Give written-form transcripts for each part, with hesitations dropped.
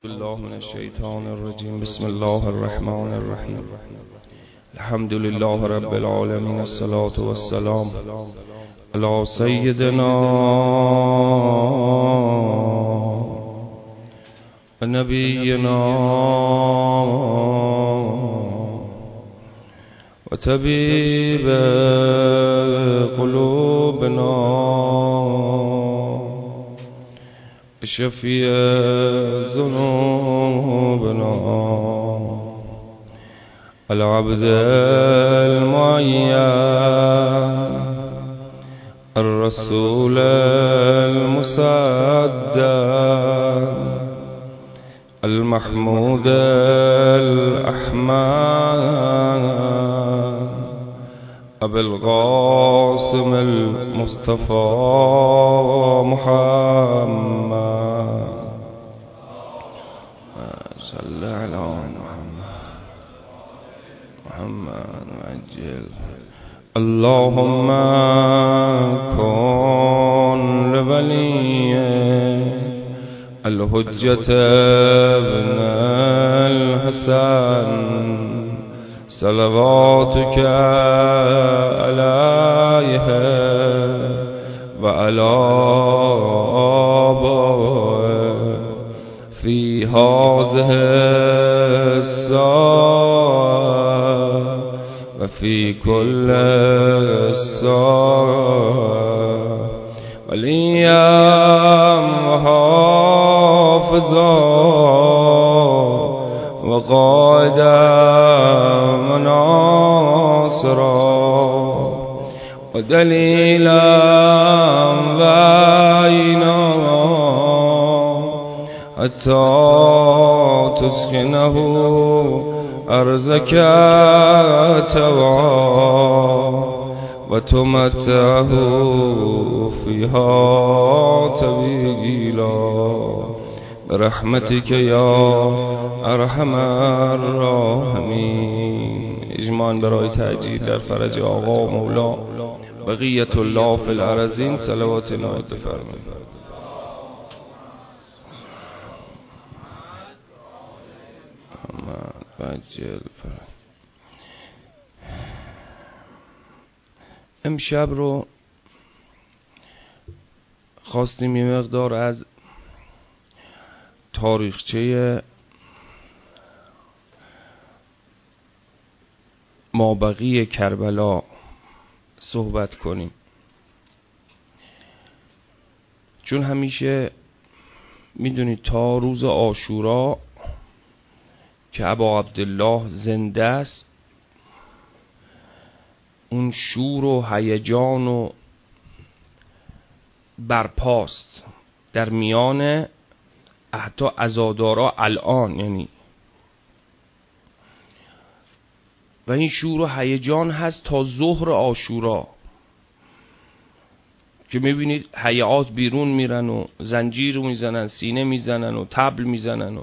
بالله من الشیطان الرجیم. بسم الله الرحمن الرحیم. الحمد لله رب العالمین. الصلاة والسلام علی سیدنا و نبینا و طبیب قلوبنا شفیع ذنوبنا العبد المعین الرسول المصدق المحمود الأحمد أبي القاسم المصطفى محمد صل على محمد وعجل. اللهم كن لوليك الحجة ابن الحسن صلواتك عليه وعلى آبائه في هذه الساعة وفي كل الساعة وليا وحافظا وقائدا وناصرا ودليلا وعينا حتى تسكنه أرزك تبعا وتمتعه فيها طويلا برحمتك يا ارحم الراحمین. اجماعاً برای تعجیل در فرج آقا و مولا بقیت الله فی الارضین صلوات نایت بفرمایید. امشب رو خواستیم یه مقدار از تاریخچه مابقی کربلا صحبت کنیم، چون همیشه میدونید تا روز عاشورا که ابا عبدالله زنده است اون شور و هیجان و برپاست در میان حتی عزادارا الان، یعنی و این شور و هیجان هست تا ظهر عاشورا که میبینید هیئات بیرون میرن و زنجیر میزنن، سینه میزنن و طبل میزنن. و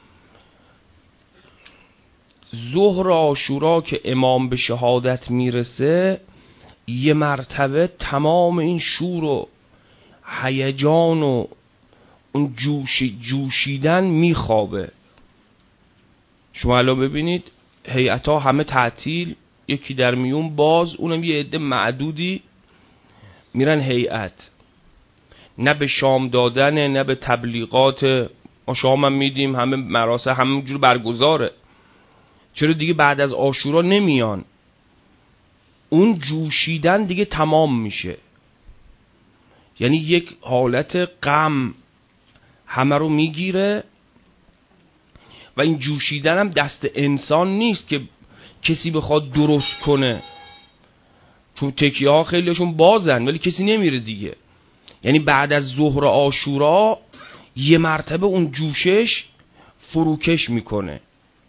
ظهر عاشورا که امام به شهادت میرسه یه مرتبه تمام این شور و هیجان و اون جوشیدن میخوابه. شما الان ببینید هیئت‌ها همه تعطیل، یکی در میون باز، اونم یه عده معدودی میرن هیئت، نه به شام دادن نه به تبلیغات. ما شام هم میدیم، همه مراسم همونجور برگزاره. چرا دیگه بعد از عاشورا نمیان؟ اون جوشیدن دیگه تمام میشه، یعنی یک حالت غم همه رو میگیره و این جوشیدن هم دست انسان نیست که کسی بخواد درست کنه، چون تکیه ها خیلیشون بازن ولی کسی نمیره دیگه. یعنی بعد از ظهر عاشورا یه مرتبه اون جوشش فروکش میکنه.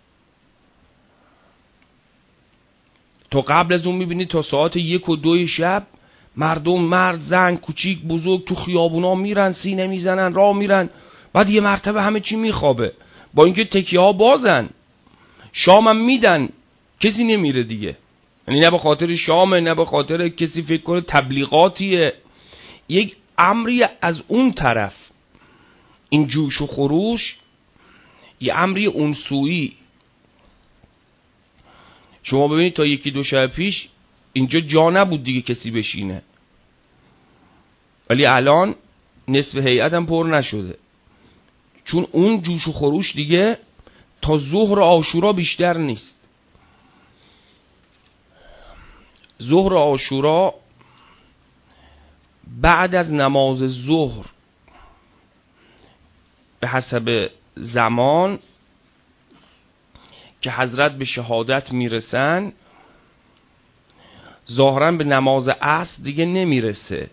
تا قبل از اون میبینید تا ساعت 1 و 2 شب مردم، مرد زن کوچیک بزرگ، تو خیابونا میرن، سینه میزنن، راه میرن. بعد یه مرتبه همه چی میخوابه، با اینکه تکیه ها بازن، شام هم میدن، کسی نمیره دیگه. یعنی نه به خاطر شامه نه به خاطر کسی فکر کنه تبلیغاتیه، یک امری از اون طرف. این جوش و خروش یه امری اونسویی. شما ببینید تا یکی دو شب پیش اینجا جا نبود دیگه کسی بشینه، ولی الان نصف هیئت هم پر نشده، چون اون جوش و خروش دیگه تا ظهر عاشورا بیشتر نیست. ظهر عاشورا بعد از نماز ظهر به حسب زمان که حضرت به شهادت میرسن، ظاهرا به نماز عصر دیگه نمیرسه.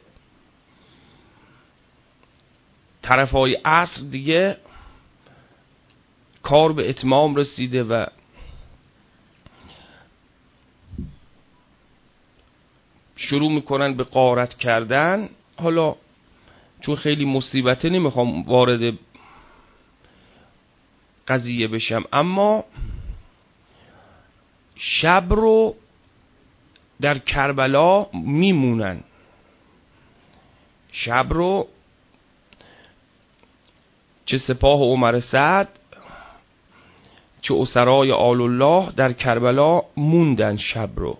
طرفای عصر دیگه کار به اتمام رسیده و شروع میکنن به غارت کردن. حالا چون خیلی مصیبته نمیخوام وارد قضیه بشم، اما شب رو در کربلا میمونن. شب رو چه سپاه عمر سعد چه اسرای آل الله در کربلا موندن شب رو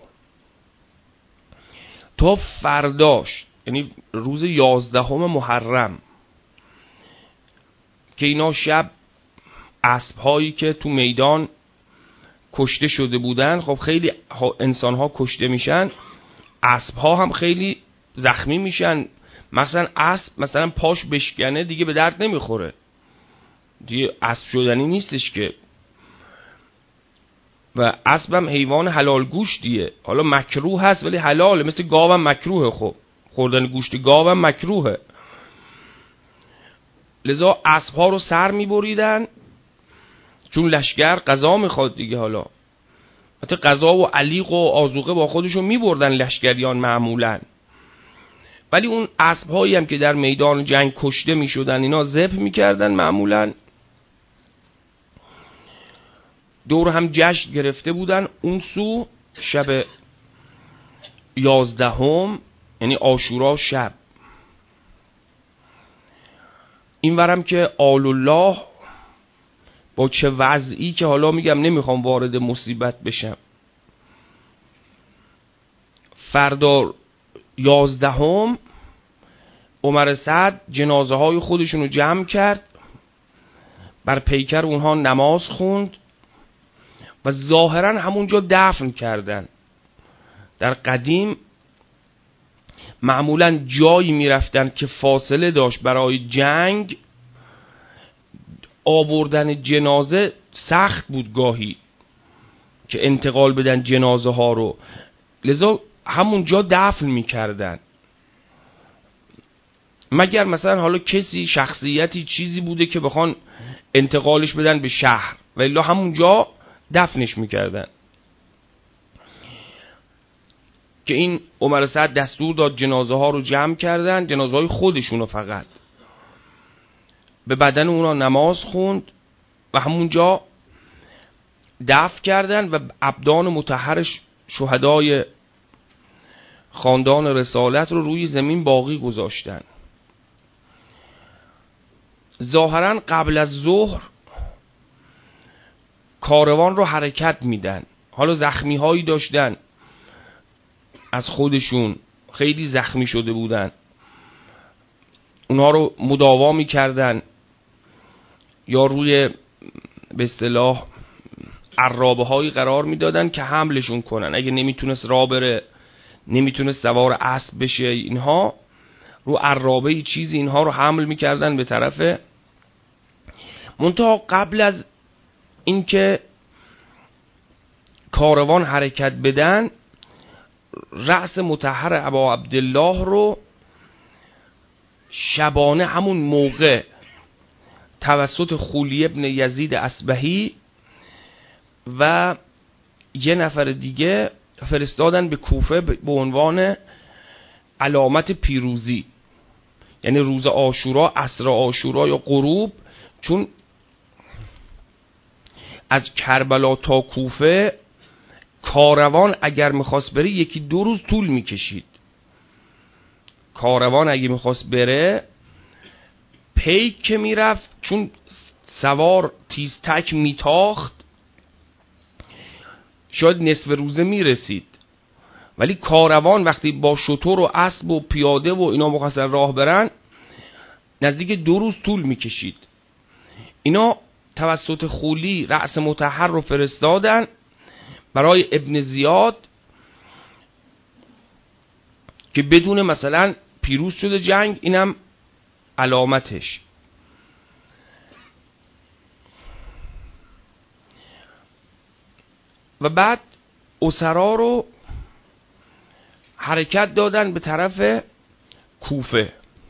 تا فرداش، یعنی روز 11 محرم، که اینا شب اسب هایی که تو میدان کشته شده بودن، خب خیلی انسان ها کشته میشن، اسب ها هم خیلی زخمی میشن. مثلا اسب مثلا پاش بشکنه دیگه به درد نمیخوره دیگه، اسب شدنی نیستش که. و اسب هم حیوان حلال گوشتیه، حالا مکروه هست ولی حلاله، مثل گاو هم مکروهه. خب خوردن گوشت گاو هم مکروهه. لذا اسب ها رو سر میبریدن، چون لشگر غذا میخواد دیگه. حالا حتی غذا و علیق و آذوقه با خودشون میبردن لشگریان معمولا، ولی اون اسب هایی هم که در میدان جنگ کشته میشدن اینا ذبح میکردن معمولا. دور هم جشن گرفته بودن اون سو شب 11، یعنی عاشورا شب. این ورم که آل الله با چه وضعی که حالا میگم نمیخوام وارد مصیبت بشم. فردا 11 عمر سعد جنازه های خودشونو جمع کرد، بر پیکر اونها نماز خوند و ظاهرا همونجا دفن کردن. در قدیم معمولا جایی میرفتن که فاصله داشت برای جنگ، آوردن جنازه سخت بود گاهی که انتقال بدن جنازه ها رو، لذا همونجا دفن میکردن. مگر مثلا حالا کسی شخصیتی چیزی بوده که بخوان انتقالش بدن به شهر، و الا همونجا دفنش میکردن. که این عمر سعد دستور داد جنازه ها رو جمع کردن، جنازه های خودشونو فقط، به بدن اونا نماز خوند و همونجا دفن کردن و ابدان مطهر شهدای خاندان رسالت رو روی زمین باقی گذاشتن. ظاهرا قبل از ظهر کاروان رو حرکت میدن. حالا زخمی هایی داشتن از خودشون، خیلی زخمی شده بودن، اونها رو مداوا میکردن یا روی به اصطلاح عرابه هایی قرار میدادن که حملشون کنن. اگه نمیتونست راه بره، نمیتونست سوار اسب بشه، اینها رو عرابه چیزی اینها رو حمل میکردن به طرف. منتها قبل از اینکه کاروان حرکت بدن، رأس مطهر ابا عبدالله رو شبانه همون موقع توسط خولی ابن یزید اصبهی و یه نفر دیگه فرستادن به کوفه به عنوان علامت پیروزی، یعنی روز عاشورا، عصر عاشورا یا غروب. چون از کربلا تا کوفه کاروان اگر میخواست بره 1-2 روز طول میکشید. کاروان اگه میخواست بره پیک که میرفت، چون سوار تیزتک میتاخت شاید نصف روزه میرسید، ولی کاروان وقتی با شتر و اسب و پیاده و اینا مخواستن راه برن نزدیک 2 روز طول میکشید. اینا توسط خولی رأس مطهر رو فرستادن برای ابن زیاد که بدون مثلا پیروز شده جنگ، اینم علامتش. و بعد اسرا رو حرکت دادن به طرف کوفه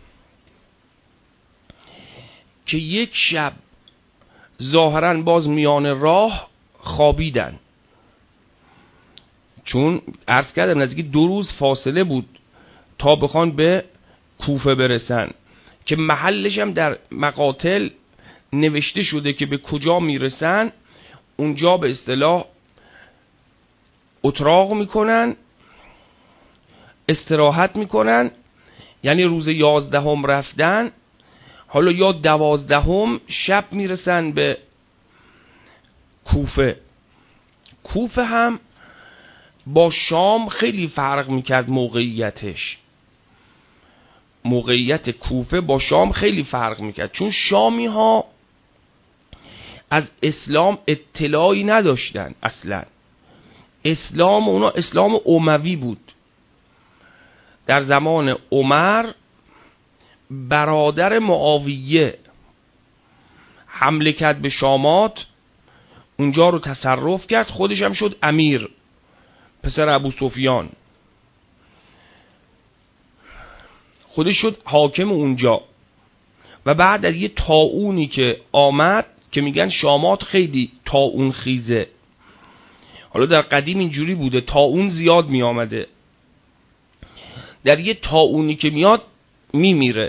که یک شب ظاهرا باز میان راه خوابیدن، چون عرض کردم نزدیک 2 روز فاصله بود تا بخوان به کوفه برسن که محلش هم در مقاتل نوشته شده که به کجا میرسن. اونجا به اصطلاح اتراق میکنن، استراحت میکنن، یعنی روز 11 رفتن، حالا یا 12 شب میرسن به کوفه. کوفه هم با شام خیلی فرق میکرد موقعیتش. موقعیت کوفه با شام خیلی فرق میکرد، چون شامی ها از اسلام اطلاعی نداشتن اصلا. اسلام اونا اسلام اموی بود. در زمان عمر برادر معاویه حمله کرد به شامات، اونجا رو تصرف کرد، خودش هم شد امیر، پسر ابو سفیان، خودش شد حاکم اونجا. و بعد از یه طاعونی که آمد که میگن شامات خیلی طاعون خیزه، حالا در قدیم اینجوری بوده طاعون زیاد می آمده، در یه طاعونی که میاد میمیره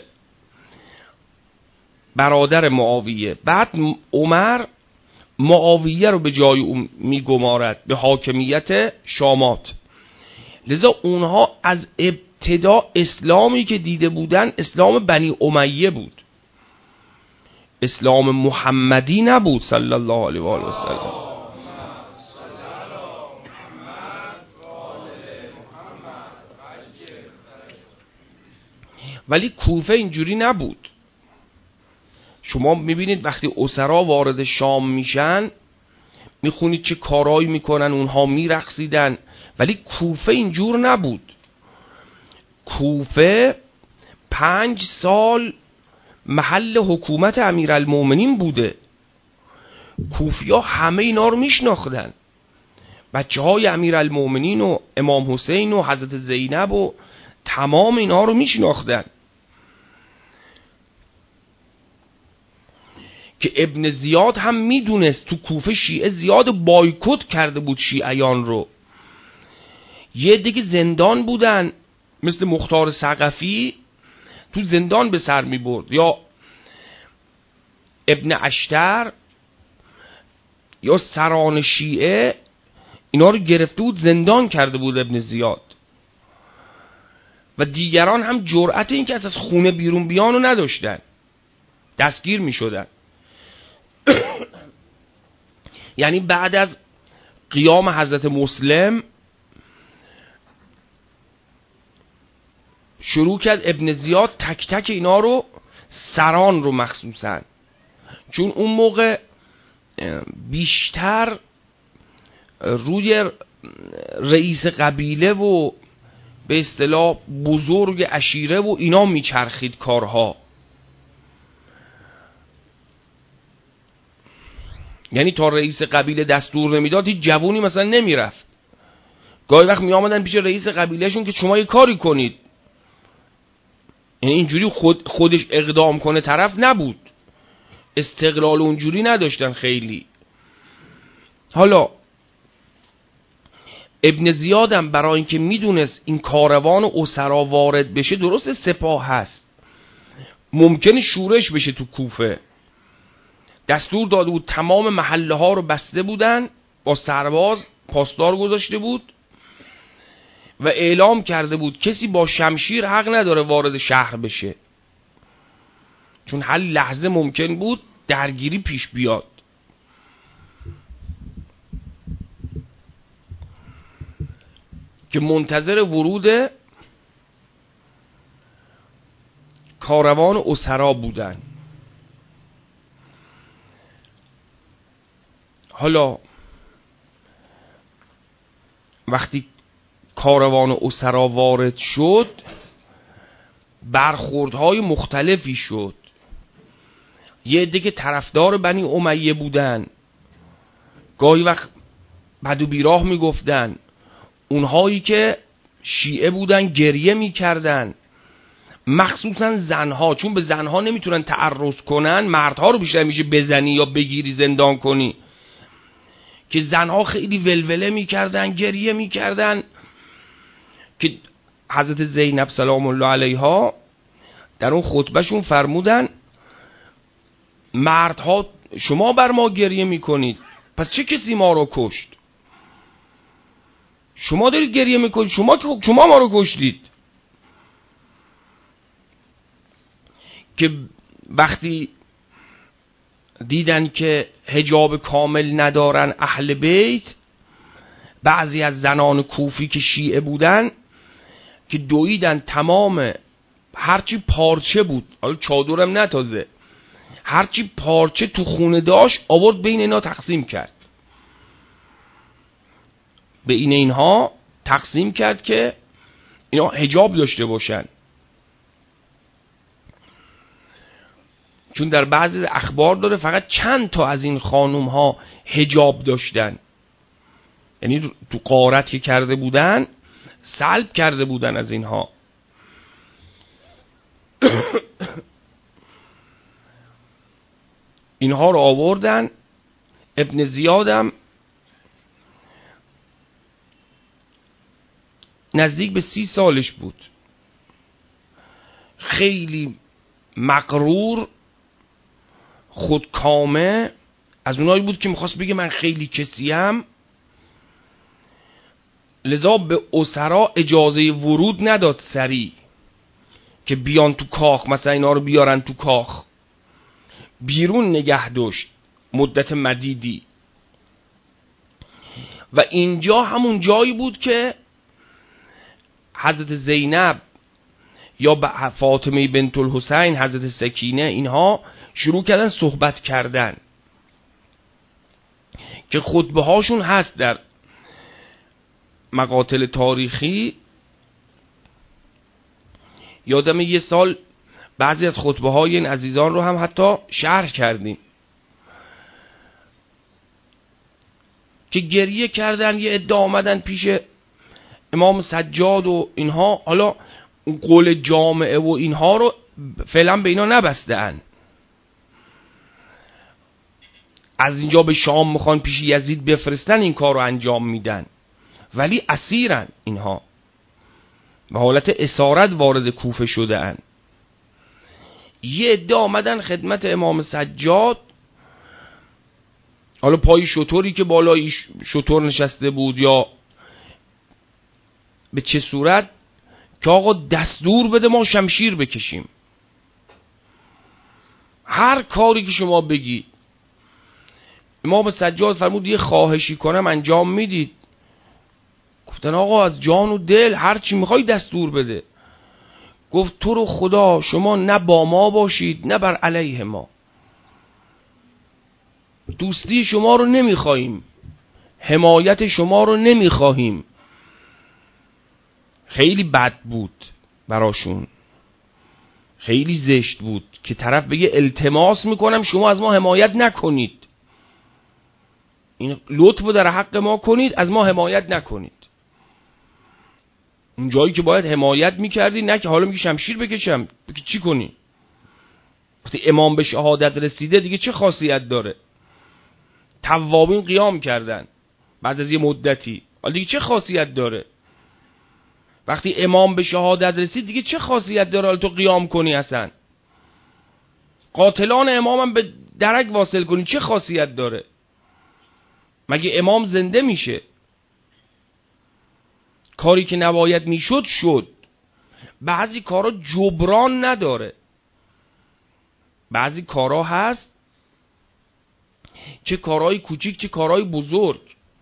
برادر معاویه. بعد عمر معاویه رو به جای اون میگمارد به حاکمیت شامات. لذا اونها از ابتدا اسلامی که دیده بودن اسلام بنی امیه بود، اسلام محمدی نبود صلی الله علیه و آله و سلم. ولی کوفه اینجوری نبود. شما میبینید وقتی اسرا وارد شام میشن میخونید چه کارایی میکنن، اونها میرقصیدن، ولی کوفه اینجور نبود. کوفه 5 سال محل حکومت امیرالمومنین بوده. کوفیا همه اینا رو میشناختن، بچه های امیرالمومنین و امام حسین و حضرت زینب و تمام اینا رو میشناختن. که ابن زیاد هم میدونست تو کوفه شیعه زیاد بایکوت کرده بود شیعیان رو. یه دیگه زندان بودن مثل مختار ثقفی، تو زندان به سر می برد، یا ابن اشتر یا سران شیعه اینا رو گرفته بود زندان کرده بود ابن زیاد. و دیگران هم جرأت این که از خونه بیرون بیانو نداشتن، دستگیر می شدن. یعنی بعد از قیام حضرت مسلم شروع کرد ابن زیاد تک تک اینا رو، سران رو مخصوصا، چون اون موقع بیشتر روی رئیس قبیله و به اصطلاح بزرگ عشیره و اینا میچرخید کارها. یعنی تا رئیس قبیله دستور نمیداد هیچ جوونی مثلا نمیرفت. گاهی وقت میآمدن پیش رئیس قبیلهشون که شما یه کاری کنید. یعنی اینجوری خودش اقدام کنه طرف نبود، استقلال اونجوری نداشتن خیلی. حالا ابن زیادم برای اینکه میدونست این کاروان و اسرا وارد بشه، درست سپاه هست، ممکنه شورش بشه تو کوفه، دستور داده بود تمام محله ها رو بسته بودن، با سرباز پاسدار گذاشته بود و اعلام کرده بود کسی با شمشیر حق نداره وارد شهر بشه، چون هر لحظه ممکن بود درگیری پیش بیاد. که منتظر ورود کاروان اسرا بودن. حالا وقتی کاروان اسرا وارد شد برخوردهای مختلفی شد. یه عده که طرفدار بنی امیه بودن گاهی وقت بد و بیراه میگفتن، اونهایی که شیعه بودن گریه میکردن، مخصوصا زنها، چون به زنها نمیتونن تعرض کنن، مردها رو بیشتر میشه بزنی یا بگیری زندان کنی، که زنها خیلی ولوله میکردن، گریه میکردن، که حضرت زینب سلام الله علیها در اون خطبهشون فرمودن مردها شما بر ما گریه میکنید، پس چه کسی ما رو کشت؟ شما دارید گریه میکنید، شما ما رو کشتید. که وقتی دیدن که حجاب کامل ندارن اهل بیت، بعضی از زنان کوفی که شیعه بودن که دویدن تمام هرچی پارچه بود، حالا چادرم نتازه، هرچی پارچه تو خونه داشت آورد بین اینا تقسیم کرد، به اینها تقسیم کرد که اینا حجاب داشته باشن. چون در بعضی اخبار داره فقط چند تا از این خانوم ها حجاب داشتن، یعنی تو غارت که کرده بودن سلب کرده بودن از اینها. اینها رو آوردن. ابن زیادم نزدیک به 30 سالش بود، خیلی مغرور خودکامه، از اونایی بود که میخواست بگه من خیلی کسیم، لذا به اسرا اجازه ورود نداد سریع که بیان تو کاخ، مثلا اینا رو بیارن تو کاخ، بیرون نگه داشت مدت مدیدی. و اینجا همون جایی بود که حضرت زینب یا فاطمه بنت الحسین، حضرت سکینه، اینها شروع کردن صحبت کردن که خطبه هاشون هست در مقاتل تاریخی. یادم یه سال بعضی از خطبه های این عزیزان رو هم حتی شرح کردیم که گریه کردن. یه عده آمدن پیش امام سجاد و اینها، حالا اون قول جامعه و اینها رو فعلا به اینا نبستن، از اینجا به شام میخوان پیش یزید بفرستن، این کار رو انجام میدن، ولی اسیرن اینها، به حالت اسارت وارد کوفه شده ان. یه عده آمدن خدمت امام سجاد، حالا پای شطوری که بالای شطور نشسته بود یا به چه صورت، که آقا دستور بده ما شمشیر بکشیم، هر کاری که شما بگید. امام سجاد فرمود یه خواهشی کنم انجام میدید؟ گفتن آقا از جان و دل هر چی میخوای دستور بده. گفت تو رو خدا شما نه با ما باشید نه بر علیه ما، دوستی شما رو نمیخواهیم، حمایت شما رو نمیخواهیم. خیلی بد بود براشون، خیلی زشت بود که طرف بگه التماس میکنم شما از ما حمایت نکنید، این لطف در حق ما کنید، از ما حمایت نکنید. اون جایی که باید حمایت میکردی، نه که حالا میگی شمشیر بکشم، بگی چی کنی؟ وقتی امام به شهادت رسیده دیگه چه خاصیت داره؟ توابین قیام کردن بعد از یه مدتی، حالا دیگه چه خاصیت داره؟ وقتی امام به شهادت رسید دیگه چه خاصیت داره حالا تو قیام کنی؟ اصلا قاتلان امامم به درک واصل کنی چه خاصیت داره؟ مگه امام زنده میشه؟ کاری که نباید میشد شد. بعضی کارا جبران نداره، بعضی کارا هست چه کارهای کوچیک چه کارهای بزرگ.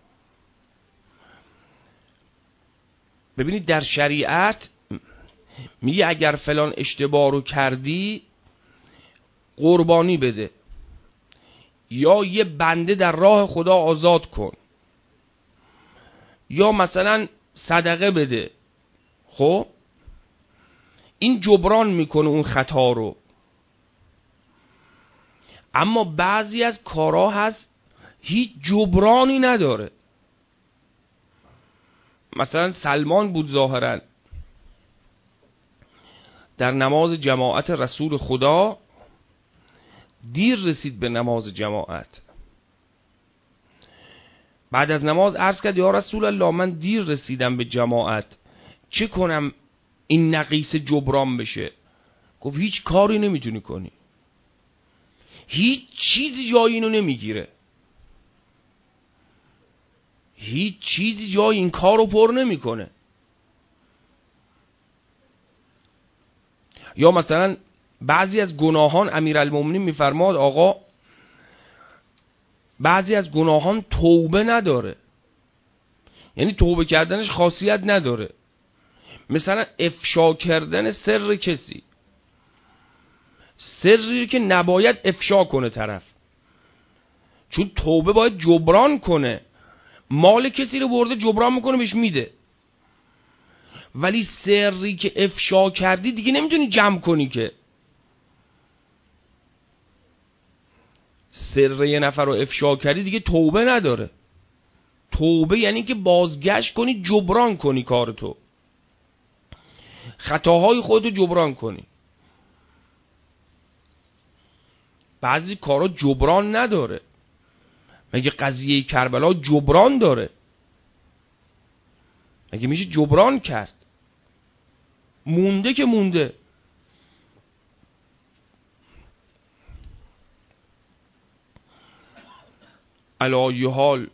ببینید در شریعت میگه اگر فلان اشتباه رو کردی قربانی بده، یا یه بنده در راه خدا آزاد کن، یا مثلا صدقه بده. خب این جبران میکنه اون خطا رو. اما بعضی از کارها هست هیچ جبرانی نداره. مثلا سلمان بود ظاهرا در نماز جماعت رسول خدا دیر رسید به نماز جماعت. بعد از نماز عرض کرد یا رسول الله من دیر رسیدم به جماعت، چه کنم این نقیص جبران بشه؟ گفت هیچ کاری نمیتونی کنی، هیچ چیزی جای اینو نمیگیره، هیچ چیزی جای این کارو پر نمیکنه. یا مثلا بعضی از گناهان امیرالمومنین میفرماد آقا بعضی از گناهان توبه نداره، یعنی توبه کردنش خاصیت نداره. مثلا افشا کردن سر کسی، سری که نباید افشا کنه طرف، چون توبه باید جبران کنه. مال کسی رو برده جبران میکنه بهش میده، ولی سری که افشا کردی دیگه نمیتونی جمع کنی که. سر یه نفر رو افشا کردی دیگه توبه نداره. توبه یعنی که بازگشت کنی، جبران کنی کارتو، خطاهای خودتو جبران کنی. بعضی کارا جبران نداره. مگه قضیه کربلا جبران داره؟ مگه میشه جبران کرد؟ مونده که مونده. علی حال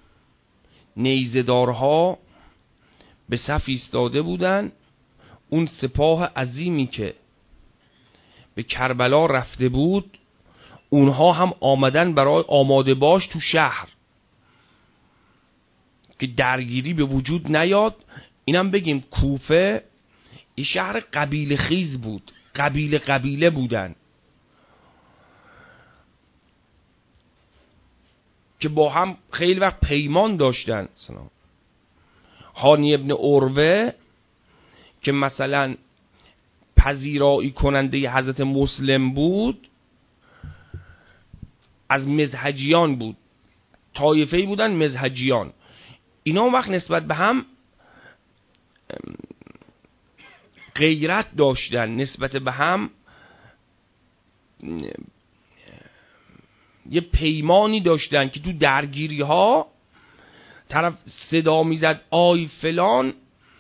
نیزه‌دارها به صف ایستاده بودن. اون سپاه عظیمی که به کربلا رفته بود اونها هم آمدن برای آماده باش تو شهر که درگیری به وجود نیاد. اینم بگیم کوفه این شهر قبیله خیز بود، قبیله بودن که با هم خیلی وقت پیمان داشتن. هانی ابن عروه که مثلا پذیرایی کننده حضرت مسلم بود از مزهجیان بود، طایفه‌ای بودن مزهجیان. اینا اون وقت نسبت به هم غیرت داشتن، نسبت به هم یه پیمانی داشتن که تو درگیری ها طرف صدا میزد آی فلان،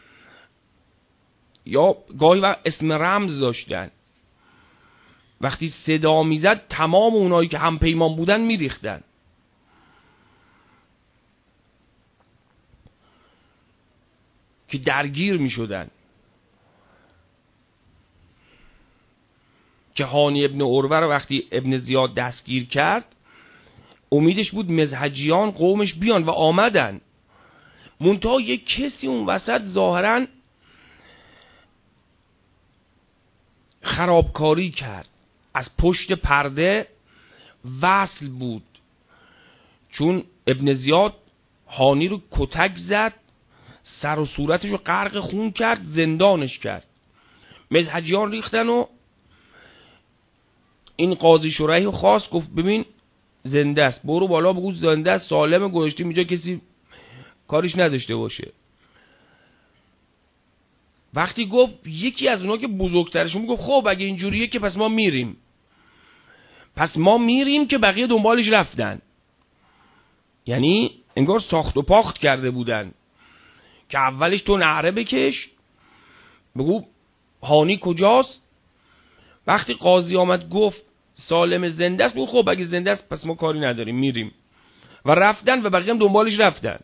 یا گاهی وقت اسم رمز داشتن، وقتی صدا میزد تمام اونایی که هم پیمان بودن میریختن. که درگیر میشدن. که هانی ابن عروه رو وقتی ابن زیاد دستگیر کرد امیدش بود مزهجیان قومش بیان و آمدن، منتها یک کسی اون وسط ظاهرا خرابکاری کرد، از پشت پرده وصل بود. چون ابن زیاد هانی رو کتک زد، سر و صورتش رو غرق خون کرد، زندانش کرد. مزهجیان ریختن و این قاضی شرحی خواست، گفت ببین زنده است، برو بالا بگو زنده است، سالم، گذاشتیم اینجا کسی کارش نداشته باشه. وقتی گفت یکی از اونا که بزرگترشون گفت خب اگه اینجوریه که پس ما میریم. پس ما میریم که بقیه دنبالش رفتن. یعنی انگار ساخت و پاخت کرده بودن که اولش تو نعره بکش بگو هانی کجاست. وقتی قاضی آمد گفت سالم زنده است، بگو خب اگه زنده است پس ما کاری نداریم میریم. و رفتن و بقیه هم دنبالش رفتن.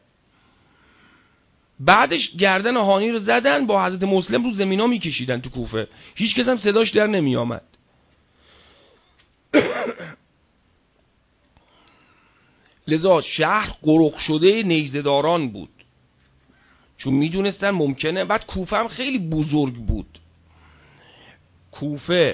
بعدش گردن هانی رو زدن، با حضرت مسلم رو زمینا میکشیدن تو کوفه، هیچ کس هم صداش در نمی آمد. لذا شهر قرق شده نیزه‌داران بود، چون میدونستن ممکنه. بعد کوفه هم خیلی بزرگ بود. کوفه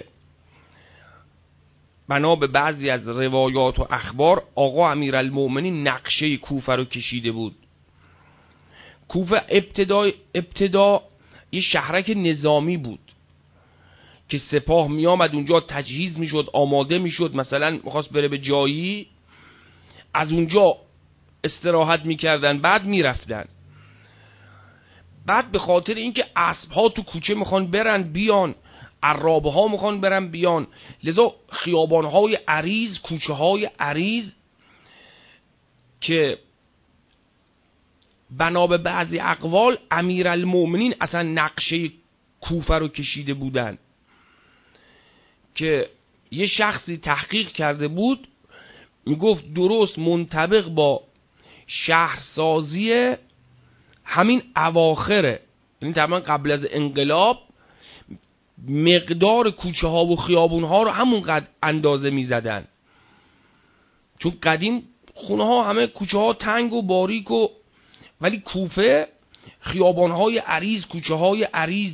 بنا به بعضی از روایات و اخبار آقا امیرالمؤمنین نقشه کوفه رو کشیده بود. کوفه ابتدا یه شهرک نظامی بود که سپاه می آمد اونجا، تجهیز می شد، آماده می شد، مثلا میخواست بره به جایی، از اونجا استراحت می کردن، بعد می رفتن. بعد به خاطر اینکه اسب ها تو کوچه میخوان برن بیان، عرابه ها میخوان برن بیان، لذا خیابان های عریض، کوچه های عریض که بنا به بعضی اقوال امیرالمؤمنین اصلا نقشه کوفه رو کشیده بودن، که یه شخصی تحقیق کرده بود میگفت درست منطبق با شهرسازی همین اواخره، یعنی تقریبا قبل از انقلاب مقدار کوچه ها و خیابون ها رو همونقدر اندازه می زدن، چون قدیم خونه ها همه کوچه ها تنگ و باریک و، ولی کوفه خیابان های عریض، کوچه های عریض،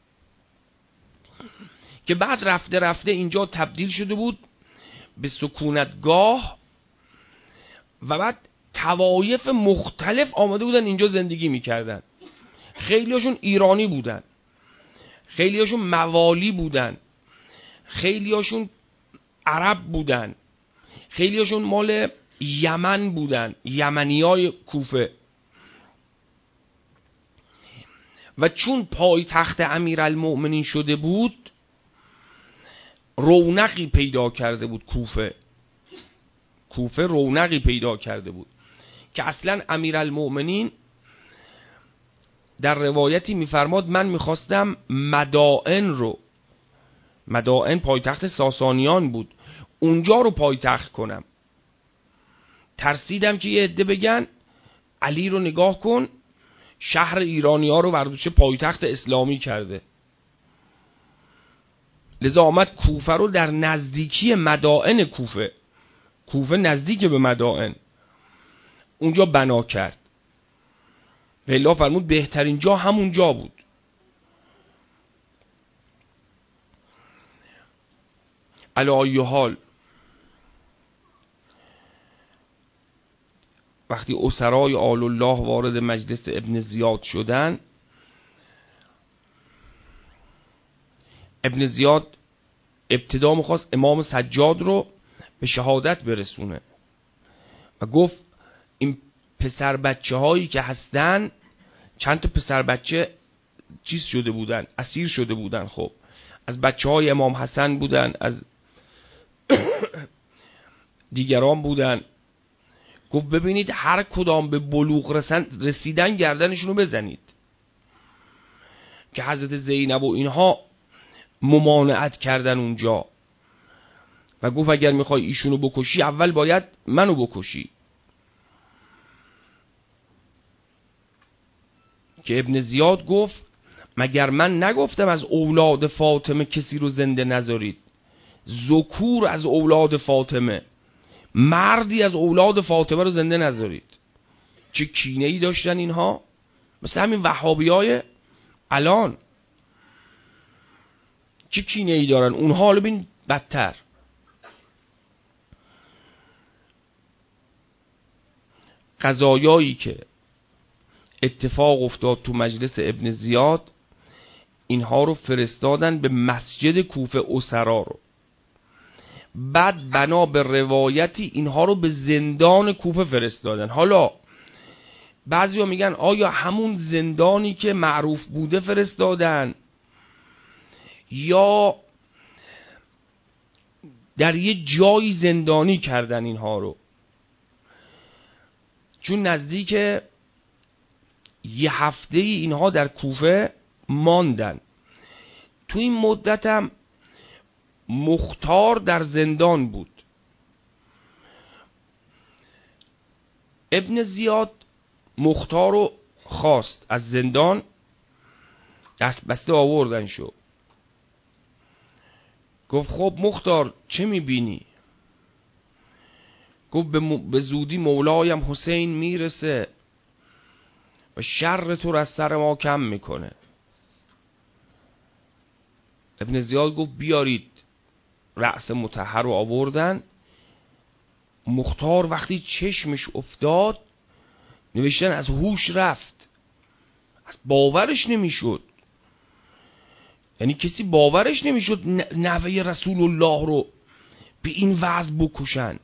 که بعد رفته رفته اینجا تبدیل شده بود به سکونتگاه و بعد طوایف مختلف آمده بودن اینجا زندگی میکردن. خیلی هاشون ایرانی بودن، خیلی هاشون موالی بودن، خیلی هاشون عرب بودن، خیلی هاشون مال یمن بودن، یمنی های کوفه. و چون پایتخت امیرالمؤمنین شده بود رونقی پیدا کرده بود. کوفه رونقی پیدا کرده بود که اصلا امیرالمؤمنین در روایتی میفرماد من میخواستم مدائن پایتخت ساسانیان بود، اونجا رو پایتخت کنم. ترسیدم که یه عده بگن علی رو نگاه کن، شهر ایرانی ها رو برداشته پایتخت اسلامی کرده. لذا آمد کوفه رو در نزدیکی مدائن کوفه نزدیک به مدائن اونجا بنا کرد. و الا فرمود بهترین جا همون جا بود. علی ای حال وقتی اسرای آل الله وارد مجلس ابن زیاد شدن، ابن زیاد ابتدا میخواست امام سجاد رو به شهادت برسونه و گفت این پسر بچه هایی که هستن، چند تا پسر بچه چیز شده بودن، اسیر شده بودن. خب از بچه های امام حسن بودن، از دیگران بودن. گفت ببینید هر کدام به بلوغ رسیدن گردنشونو بزنید، که حضرت زینب و اینها ممانعت کردن اونجا و گفت اگر میخوای ایشونو بکشی اول باید منو بکشی. که ابن زیاد گفت مگر من نگفتم از اولاد فاطمه کسی رو زنده نذارید؟ ذکور از اولاد فاطمه، مردی از اولاد فاطمه رو زنده نذارید. چه کینه ای داشتن اینها، مثل همین وهابی های الان چه کینه ای دارن اونها. حالا ببین بدتر. قضایایی که اتفاق افتاد تو مجلس ابن زیاد، اینها رو فرستادن به مسجد کوفه اسرا رو، بعد بنا به روایتی اینها رو به زندان کوفه فرستادن. حالا بعضیا میگن آیا همون زندانی که معروف بوده فرستادن یا در یه جایی زندانی کردن اینها رو؟ چون نزدیک یه هفته اینها در کوفه ماندن. تو این مدت هم مختار در زندان بود. ابن زیاد مختار رو خواست از زندان، دست بسته آوردن شو. گفت خب مختار چه میبینی؟ گفت به زودی مولایم حسین میرسه و شر تو رو از سر ما کم میکنه. ابن زیاد گفت بیارید رأس مطهر رو آوردن. مختار وقتی چشمش افتاد نوشتن از هوش رفت، از باورش نمیشد. یعنی کسی باورش نمیشد نوه رسول الله رو به این وضع بکشن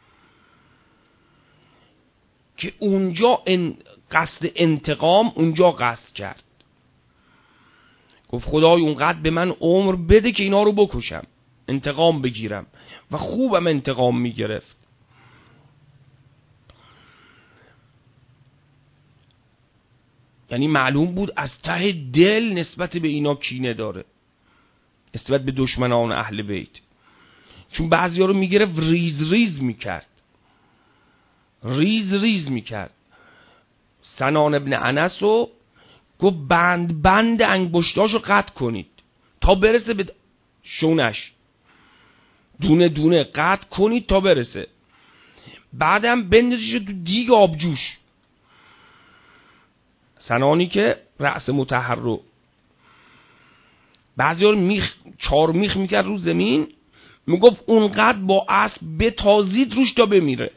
که اونجا قصد انتقام اونجا قصد کرد. گفت خدای اونقدر به من عمر بده که اینا رو بکشم، انتقام بگیرم. و خوبم انتقام میگرفت. یعنی معلوم بود از ته دل نسبت به اینا کینه داره، نسبت به دشمنان اهل بیت. چون بعضی ها رو میگرفت ریز ریز میکرد، ریز ریز میکرد. سنان ابن انس رو گفت بند بند انگشتاشو قطع کنید تا برسه به شونش، دونه دونه قطع کنید تا برسه، بعدم بندازیش تو دیگ آبجوش. سنانی که رأس مطهر رو بعضی ها چار میخ میکرد رو زمین، میگفت اونقدر با اسب بتازید روش تا بمیره.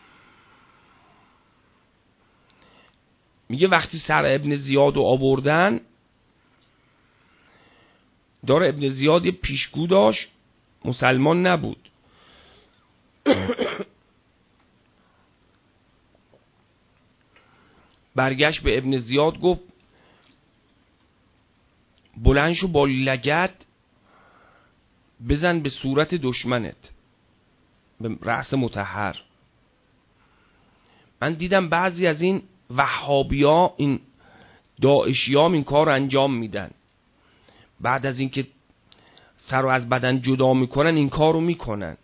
میگه وقتی سر ابن زیاد رو آوردن، داره ابن زیاد یه پیشگو داشت، مسلمان نبود. برگشت به ابن زیاد گفت بلند شو با لگد بزن به صورت دشمنت، به رأس مطهر. من دیدم بعضی از این وهابیا، این داعشیام این کار انجام میدن. بعد از اینکه سر رو از بدن جدا میکنن این کار رو میکنن.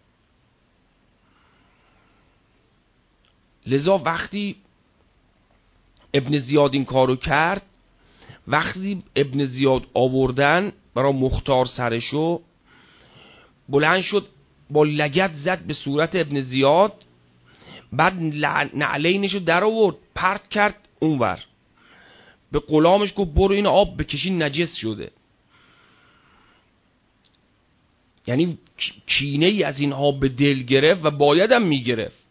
لذا وقتی ابن زیاد این کار رو کرد، وقتی ابن زیاد آوردن برای مختار سرشو، بلند شد با لگد زد به صورت ابن زیاد، بعد نعلینشو در آورد پرت کرد اونور، به غلامش گفت برو این آب بکشی نجس شده. یعنی کینه ای از اینها به دل گرفت و بایدم میگرفت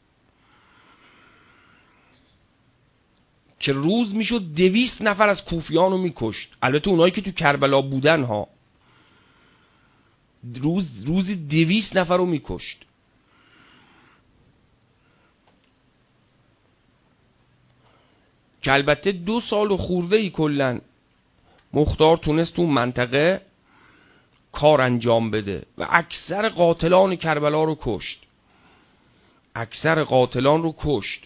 که روز میشد 200 نفر از کوفیان رو میکشت. البته اونایی که تو کربلا بودن ها، روزی 200 نفر رو میکشت. که البته 2 سال خورده ای کلن مختار تونست تو منطقه کار انجام بده و اکثر قاتلان کربلا رو کشت، اکثر قاتلان رو کشت.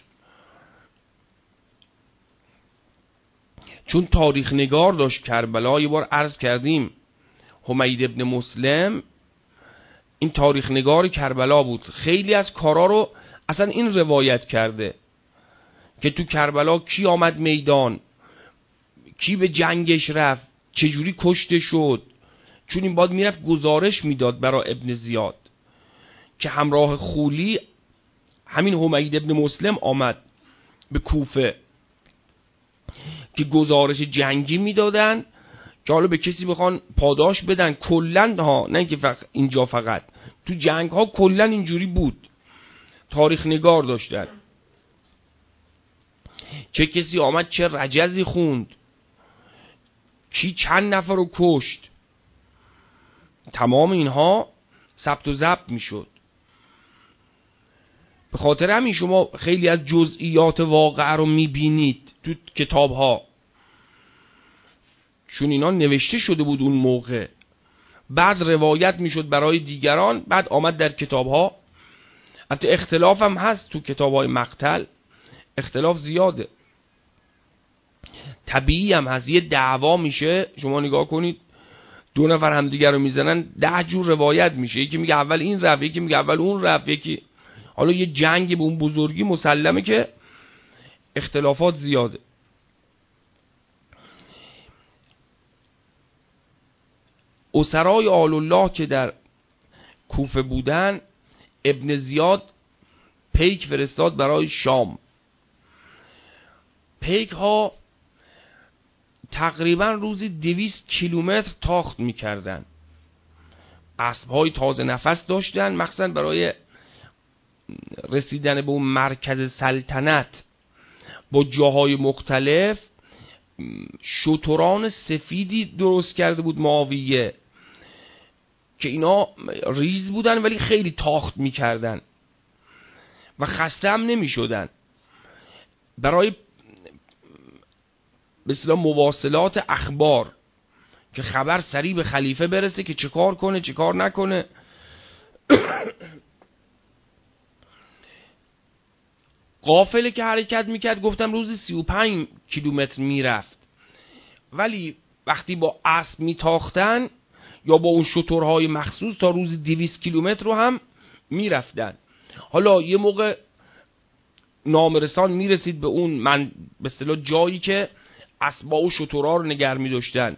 چون تاریخ نگار داشت کربلا، یه بار عرض کردیم حمید ابن مسلم این تاریخ نگار کربلا بود، خیلی از کارا رو اصلا این روایت کرده که تو کربلا کی آمد میدان، کی به جنگش رفت، چجوری کشته شد. چون این باید میرفت گزارش میداد برای ابن زیاد که همراه خولی همین حمید ابن مسلم آمد به کوفه که گزارش جنگی میدادن که حالا به کسی بخوان پاداش بدن. کلن ها، نه که اینجا فقط تو جنگ ها کلن اینجوری بود، تاریخ نگار داشتن. چه کسی آمد چه رجزی خوند، کی چند نفر رو کشت، تمام اینها ثبت و ضبط میشد. به خاطر همین شما خیلی از جزئیات واقعه رو میبینید تو کتاب ها، چون اینا نوشته شده بود اون موقع، بعد روایت میشد برای دیگران، بعد آمد در کتاب ها. حتی اختلاف هم هست تو کتاب های مقتل، اختلاف زیاده، طبیعی هم هست. یه دعوا میشه، شما نگاه کنید 2 نفر همدیگر رو میزنن 10 جور روایت میشه، یکی میگه اول این رفت، یکی میگه اول اون رفت، یکی. حالا یه جنگ به اون بزرگی مسلمه که اختلافات زیاده. اسرای آل الله که در کوفه بودن، ابن زیاد پیک فرستاد برای شام. پیک ها تقریبا روزی 200 کیلومتر تاخت میکردن. اسب های تازه نفس داشتن، مخصوصا برای رسیدن به اون مرکز سلطنت با جاهای مختلف. شتران سفیدی درست کرده بود معاویه که اینا ریز بودن ولی خیلی تاخت میکردن و خسته هم نمیشدن. برای به اصطلاح مواصلات اخبار که خبر سریع به خلیفه برسه که چه کار کنه چه کار نکنه. قافله که حرکت میکرد گفتم روزی 35 کیلومتر میرفت، ولی وقتی با اسب میتاختن یا با اون شترهای مخصوص تا روزی 200 کیلومتر رو هم میرفتن. حالا یه موقع نامرسان میرسید به اون به اصطلاح جایی که اسبا و شترها رو نگه می‌داشتن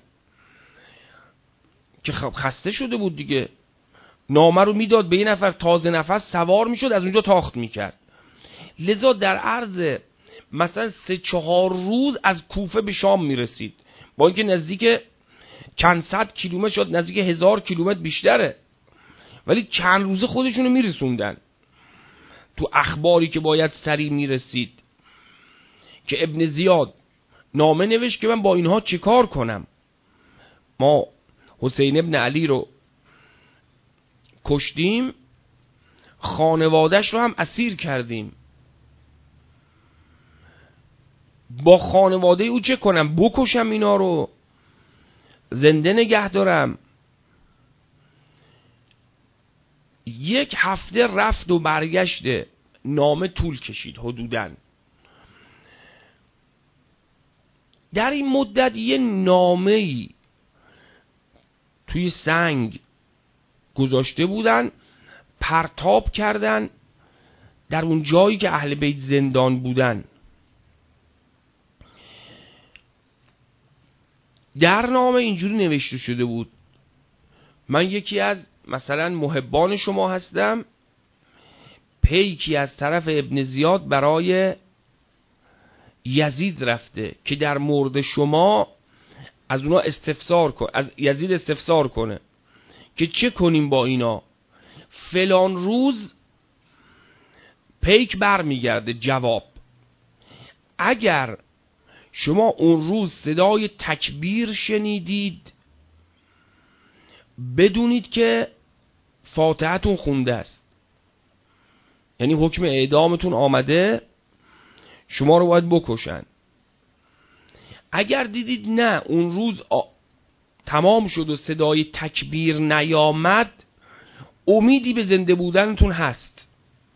که خسته شده بود دیگه، نامه رو میداد به یه نفر تازه نفس سوار میشد، از اونجا تاخت میکرد. لذا در عرض مثلا 3-4 روز از کوفه به شام میرسید، با اینکه نزدیک چند صد کیلومتر شد، نزدیک 1000 کیلومتر بیشتره، ولی چند روزه خودشونو میرسوندن. تو اخباری که باید سریع میرسید که ابن زیاد نامه نوشت که من با اینها چه کار کنم. ما حسین ابن علی رو کشتیم، خانوادش رو هم اسیر کردیم، با خانواده او چه کنم؟ بکشم اینا رو؟ زنده نگه دارم؟ 1 هفته رفت و برگشت نامه طول کشید حدوداً. در این مدت یه نامه‌ای توی سنگ گذاشته بودن، پرتاب کردن در اون جایی که اهل بیت زندان بودن. در نامه اینجوری نوشته شده بود: من یکی از مثلا محبان شما هستم، پیکی از طرف ابن زیاد برای یزید رفته که در مورد شما از اونا استفسار کن، از یزید استفسار کنه که چه کنیم با اینا. فلان روز پیک بر میگرده جواب. اگر شما اون روز صدای تکبیر شنیدید بدونید که فاتحتون خونده است، یعنی حکم اعدامتون آمده، شما رو باید بکشن. اگر دیدید نه اون روز تمام شد و صدای تکبیر نیامد، امیدی به زنده بودنتون هست.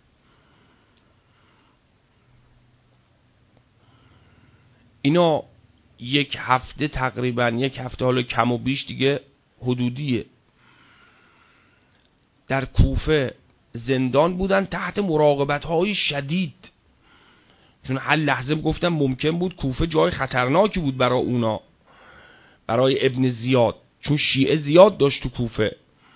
اینا 1 هفته تقریبا، 1 هفته حالا کم و بیش دیگه حدودیه، در کوفه زندان بودن تحت مراقبت های شدید، چون هر لحظه گفتم ممکن بود کوفه جای خطرناکی بود برای اونا، برای ابن زیاد، چون شیعه زیاد داشت تو کوفه.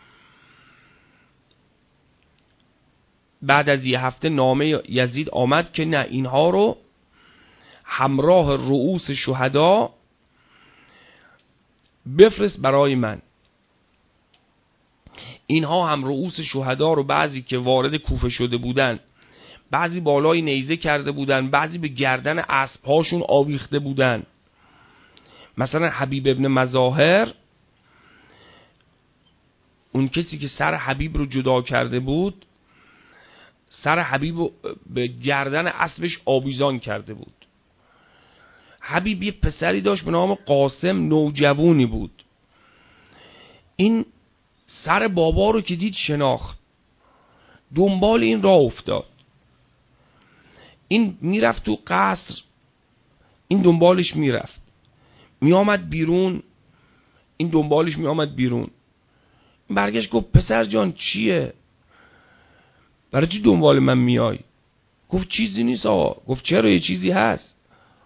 بعد از 1 هفته نامه یزید آمد که نه، اینها رو همراه رؤوس شهدا بفرست برای من. اینها هم رؤوس شهدا رو بعضی که وارد کوفه شده بودن، بعضی بالای نیزه کرده بودن، بعضی به گردن اسب‌هاشون آویخته بودن. مثلا حبیب ابن مظاهر، اون کسی که سر حبیب رو جدا کرده بود، سر حبیب رو به گردن اسبش آویزان کرده بود. حبیب یه پسری داشت به نام قاسم، نوجوانی بود. این سر بابا رو که دید شناخت، دنبال این راه افتاد. این میرفت تو قصر، این دنبالش میرفت، میآمد بیرون، این دنبالش میآمد بیرون. برگشت گفت پسر جان چیه؟ برای چی دنبال من میای؟ گفت چیزی نیست آقا. گفت چرا؟ یه چیزی هست.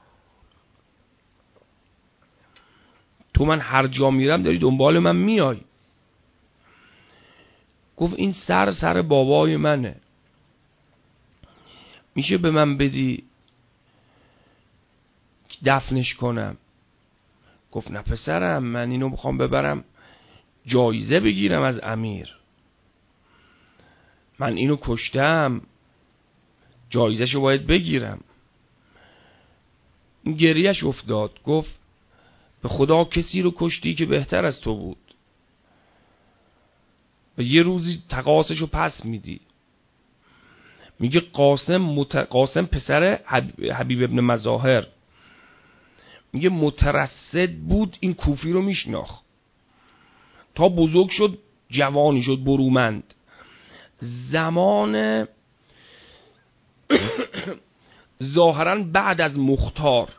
تو من هر جا میرم داری دنبال من میای. گفت این سر بابای منه. میشه به من بدی دفنش کنم؟ گفت نه پسرم، من اینو میخوام ببرم جایزه بگیرم از امیر، من اینو کشتم، جایزهشو باید بگیرم. این گریهش افتاد، گفت به خدا کسی رو کشتی که بهتر از تو بود و یه روزی تقاصشو پس میدی. میگه قاسم پسر حبیب ابن مظاهر، میگه مترصد بود، این کوفی رو میشناخت تا بزرگ شد، جوانی شد، برومند. زمان ظاهرا بعد از مختار،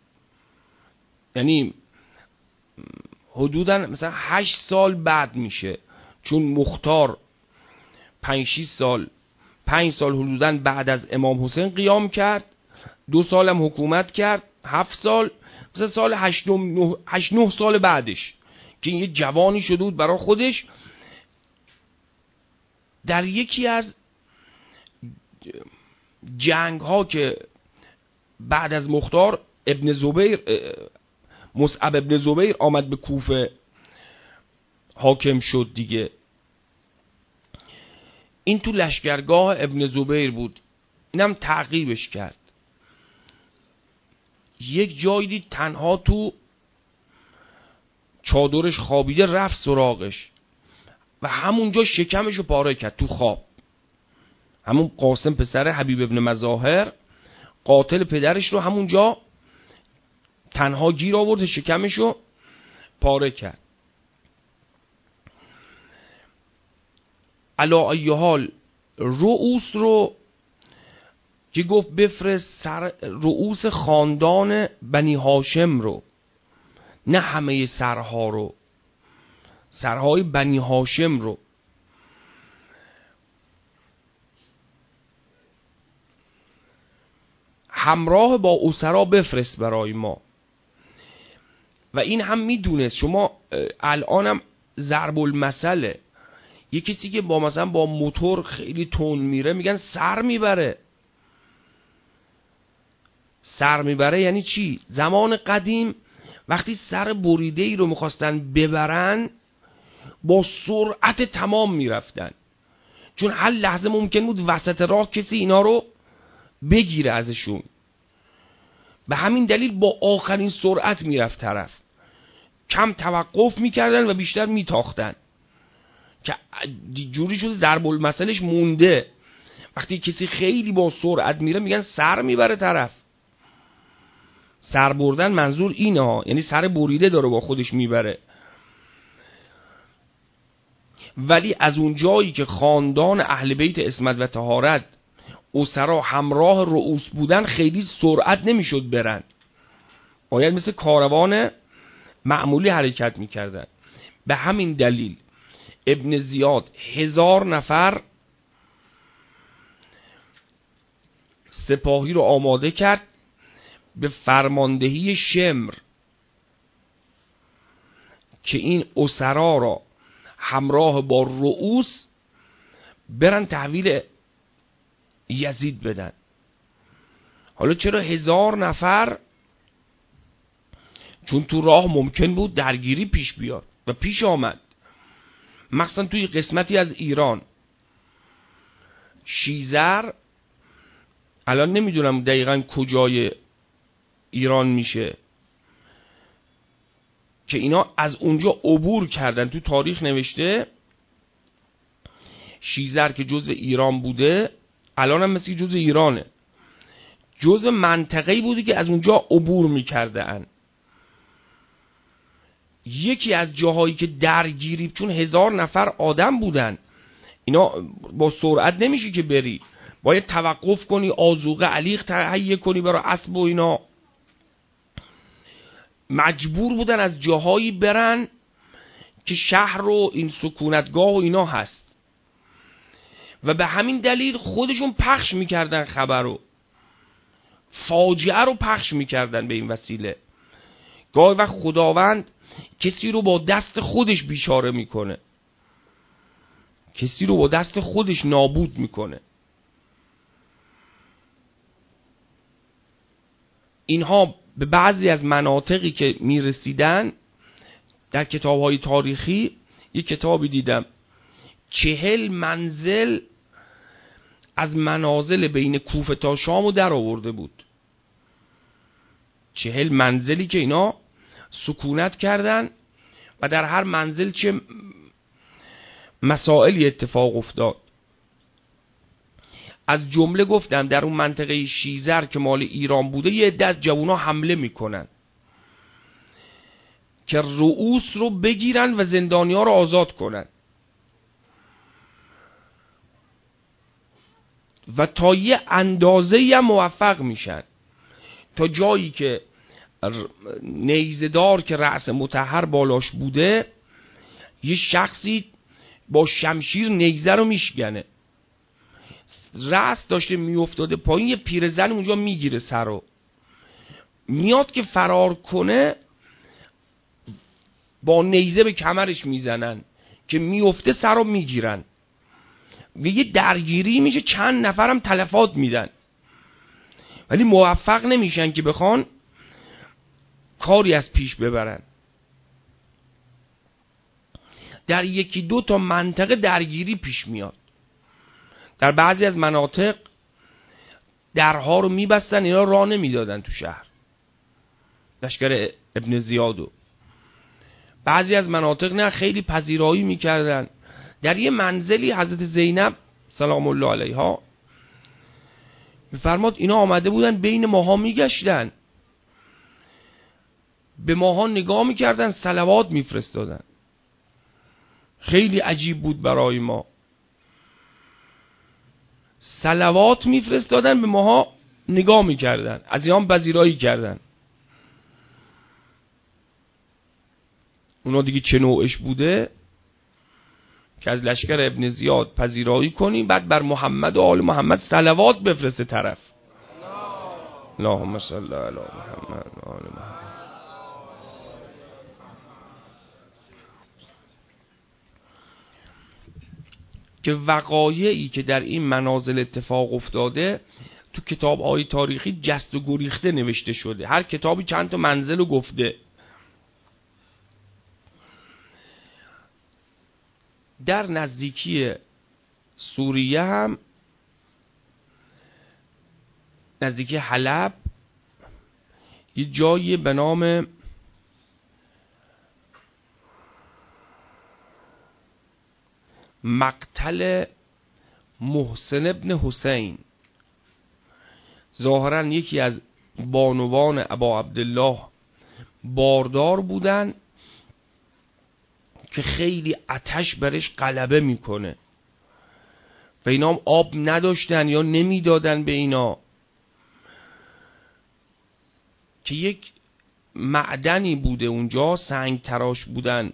یعنی حدوداً مثلا 8 سال بعد میشه، چون مختار 5 سال حدوداً بعد از امام حسین قیام کرد، 2 سالم حکومت کرد، 7 سال، مثلا سال 8-9 سال بعدش که یه جوانی شده بود برای خودش. در یکی از جنگ ها که بعد از مختار، مصعب ابن زبیر آمد به کوفه حاکم شد دیگه. این تو لشکرگاه ابن زبیر بود، اینم تعقیبش کرد. یک جایی دید تنها تو چادرش خوابیده، رفت سراغش و همونجا شکمشو پاره کرد تو خواب. همون قاسم پسر حبیب ابن مظاهر قاتل پدرش رو همونجا تنها گیر آورد، شکمشو پاره کرد. علا ای حال رؤوس رو که گفت بفرست رؤوس خاندان بنی هاشم رو، نه همه سرها رو، سرهای بنی هاشم رو. همراه با اسرا بفرست برای ما. و این هم میدونست، شما الانم ضرب المثله، یه کسی که با مثلا با موتور خیلی تون میره میگن سر میبره. سر میبره یعنی چی؟ زمان قدیم وقتی سر بریده ای رو میخواستن ببرن با سرعت تمام میرفتن، چون هر لحظه ممکن بود وسط راه کسی اینا رو بگیره ازشون. به همین دلیل با آخرین سرعت میرفت طرف، کم توقف میکردن و بیشتر میتاختن که جوری شده ضرب المثلش مونده. وقتی کسی خیلی با سرعت میره میگن سر میبره طرف. سر بردن منظور اینه، یعنی سر بریده داره با خودش میبره. ولی از اون جایی که خاندان اهل بیت عصمت و طهارت اسرا همراه رؤوس بودن، خیلی سرعت نمیشد برن، باید مثل کاروان معمولی حرکت میکردن. به همین دلیل ابن زیاد 1000 نفر سپاهی رو آماده کرد به فرماندهی شمر که این اسرا را همراه با رؤوس برن تحویل یزید بدن. حالا چرا 1000 نفر؟ چون تو راه ممکن بود درگیری پیش بیاد و پیش آمد، مثلا توی قسمتی از ایران. شیزر الان نمیدونم دقیقاً کجای ایران میشه که اینا از اونجا عبور کردن. تو تاریخ نوشته شیزر که جزء ایران بوده، الان هم مثل جزء ایرانه، جزء منطقه‌ای بوده که از اونجا عبور میکردن. یکی از جاهایی که درگیری، چون 1000 نفر آدم بودن، اینا با سرعت نمیشه که بری، باید توقف کنی، آذوقه علیق تهیه کنی برای اسب و اینا. مجبور بودن از جاهایی برن که شهر و این سکونتگاه و اینا هست و به همین دلیل خودشون پخش میکردن خبر رو، فاجعه رو پخش میکردن به این وسیله. گاهی وقت خداوند کسی رو با دست خودش بیچاره میکنه، کسی رو با دست خودش نابود میکنه. اینها به بعضی از مناطقی که میرسیدن در کتاب‌های تاریخی، یک کتابی دیدم 40 منزل از منازل بین کوفه تا شام رو در آورده بود. 40 منزلی که اینا سکونت کردن و در هر منزل چه مسائلی اتفاق افتاد. از جمله گفتم در اون منطقه شیزر که مال ایران بوده، یه عده از جوونا حمله میکنن که رؤوس رو بگیرن و زندانی‌ها رو آزاد کنن و تا یه اندازه‌ای هم موفق میشن، تا جایی که نیزه‌دار که رأس مطهر بالاش بوده، یه شخصی با شمشیر نیزه رو میشکنه، رأس داشته میافتاده پایین، یه پیرزن اونجا میگیره سر رو، میاد که فرار کنه با نیزه به کمرش میزنن که میفته سر رو میگیرن و یه درگیری میشه، چند نفرم تلفات میدن ولی موفق نمیشن که بخوان کاری از پیش ببرن. در یکی دو تا منطقه درگیری پیش میاد، در بعضی از مناطق درها رو میبستن، اینا راه نمیدادن تو شهر، لشکر ابن زیادو. بعضی از مناطق نه، خیلی پذیرایی میکردن. در یه منزلی حضرت زینب سلام الله علیها میفرماد اینا آمده بودن بین ماها میگشتن، به ماها نگاه میکردن، صلوات میفرستادن. خیلی عجیب بود برای ما، صلوات میفرستادن، به ماها نگاه میکردن، از اینا پذیرایی کردن. اونا دیگه چه نوعش بوده که از لشکر ابن زیاد پذیرایی کنی، بعد بر محمد و آل محمد صلوات بفرسته طرف. اللهم صل علی محمد و آل محمد. که وقایعی که در این منازل اتفاق افتاده تو کتاب‌های تاریخی جست و گریخته نوشته شده، هر کتابی چند تا منزل رو گفته. در نزدیکی سوریه هم، نزدیکی حلب، یه جایی به نام مقتل محسن ابن حسین، ظاهرا یکی از بانوان ابا عبدالله باردار بودن که خیلی آتش برش غلبه میکنه و اینا هم آب نداشتن یا نمیدادن به اینا، که یک معدنی بوده اونجا، سنگ تراش بودن.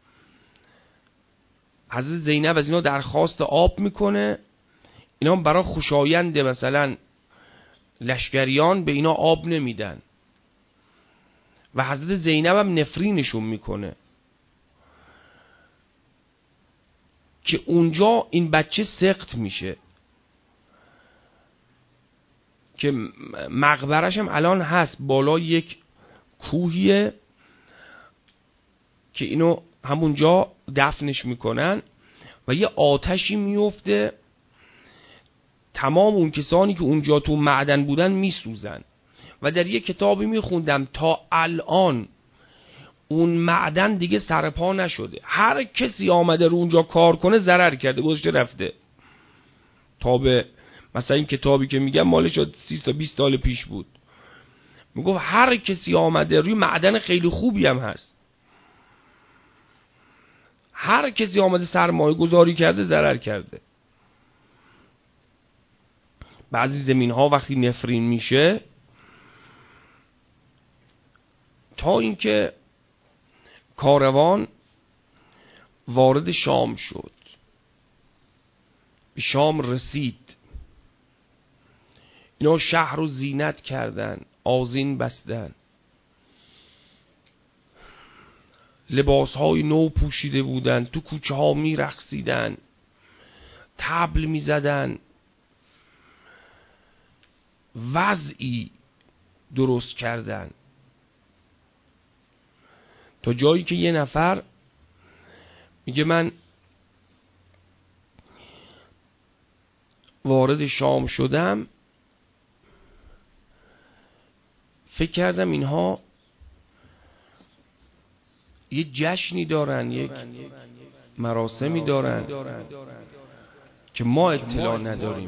حضرت زینب از اینا درخواست آب میکنه، اینا هم برای خوشایند مثلا لشکریان به اینا آب نمیدن و حضرت زینب هم نفرینشون میکنه که اونجا این بچه سقط میشه، که مقبرش هم الان هست بالای یک کوهیه که اینو همونجا دفنش میکنن و یه آتشی میفته، تمام اون کسانی که اونجا تو معدن بودن میسوزن. و در یه کتابی میخوندم تا الان اون معدن دیگه سرپا نشده، هر کسی آمده رو اونجا کار کنه ضرر کرده، گذشته رفته. تا به مثلا این کتابی که میگم مالش 30 تا 20 سال پیش بود، میگفت هر کسی آمده روی معدن خیلی خوبی هم هست، هر کسی آمده سرمایه گذاری کرده ضرر کرده. بعضی زمین ها وقتی نفرین میشه، تا اینکه کاروان وارد شام شد، به شام رسید، اینا شهر رو زینت کردن، آذین بستن، لباس های نو پوشیده بودن، تو کوچه ها می رقصیدن، طبل می زدن. وضعی درست کردن، تا جایی که یه نفر میگه من وارد شام شدم، فکر کردم اینها یه جشنی دارن، یک مراسمی دارن که ما اطلاع نداریم.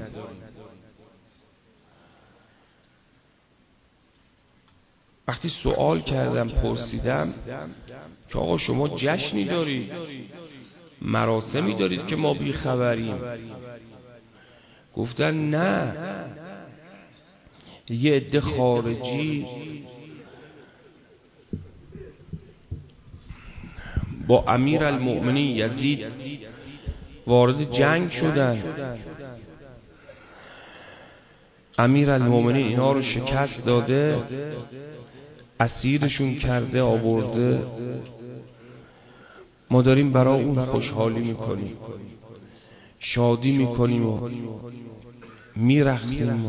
وقتی سوال کردم، پرسیدم که آقا شما جشنی دارید، مراسمی دارید که ما بی خبریم، گفتن نه، یه عده خارجی با امیرالمؤمنین یزید وارد جنگ شدن، امیرالمؤمنین اینا رو شکست داده، اسیرشون کرده آورده، ما داریم برای اون خوشحالی میکنیم، شادی میکنیم و میرقصیم.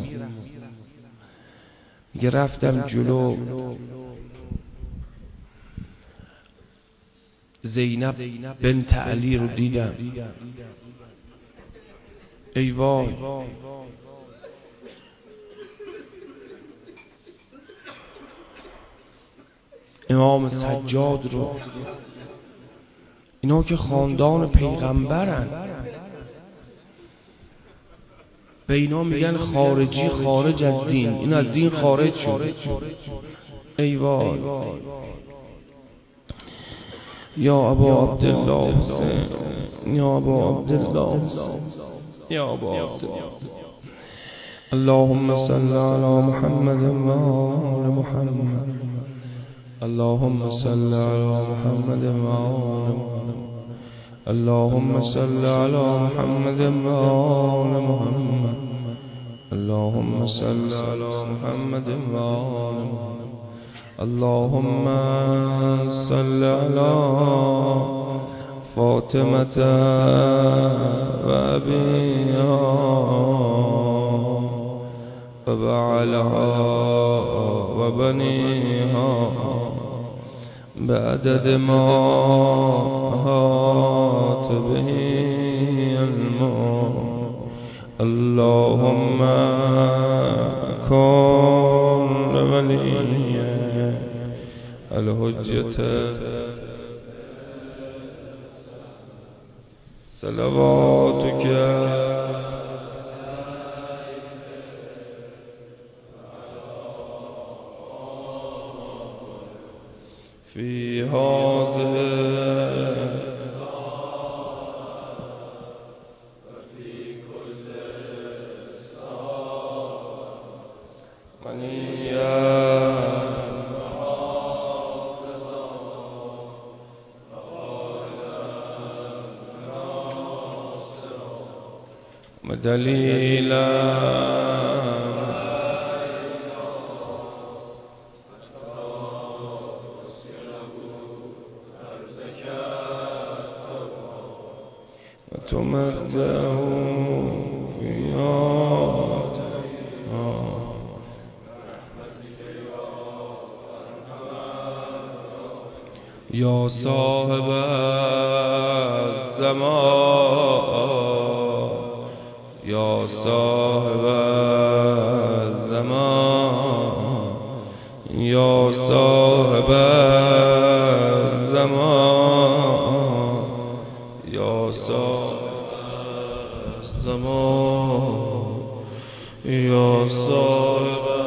میگه رفتم جلو، زینب بنت علی رو دیدم، ای وای، امام سجاد رو، اینا که خاندان پیغمبرن، به اینا میگن خارجی، خارج از دین، این از دین خارج شد. ای وای، یا ابا عبدالله حسین، یا ابا عبدالله حسین، یا ابا عبدالله، اللهم صل علی محمد و آل محمد، اللهم صل علی محمد و آل محمد، اللهم صل علی محمد و آل محمد، اللهم صل علی محمد و آل محمد، اللهم صل علی فاطمة و ابیها و بعلها و بنیها بعدد ما هات به الماء، اللهم کن ولی الحجة صلواتك في هذه وفي كل ساعة منيا ودليلا وتمده فيها يا صاحب الزمان، يا صاحب الزمان، يا صاحب الزمان، يا صاحب الزمان، يا صاحب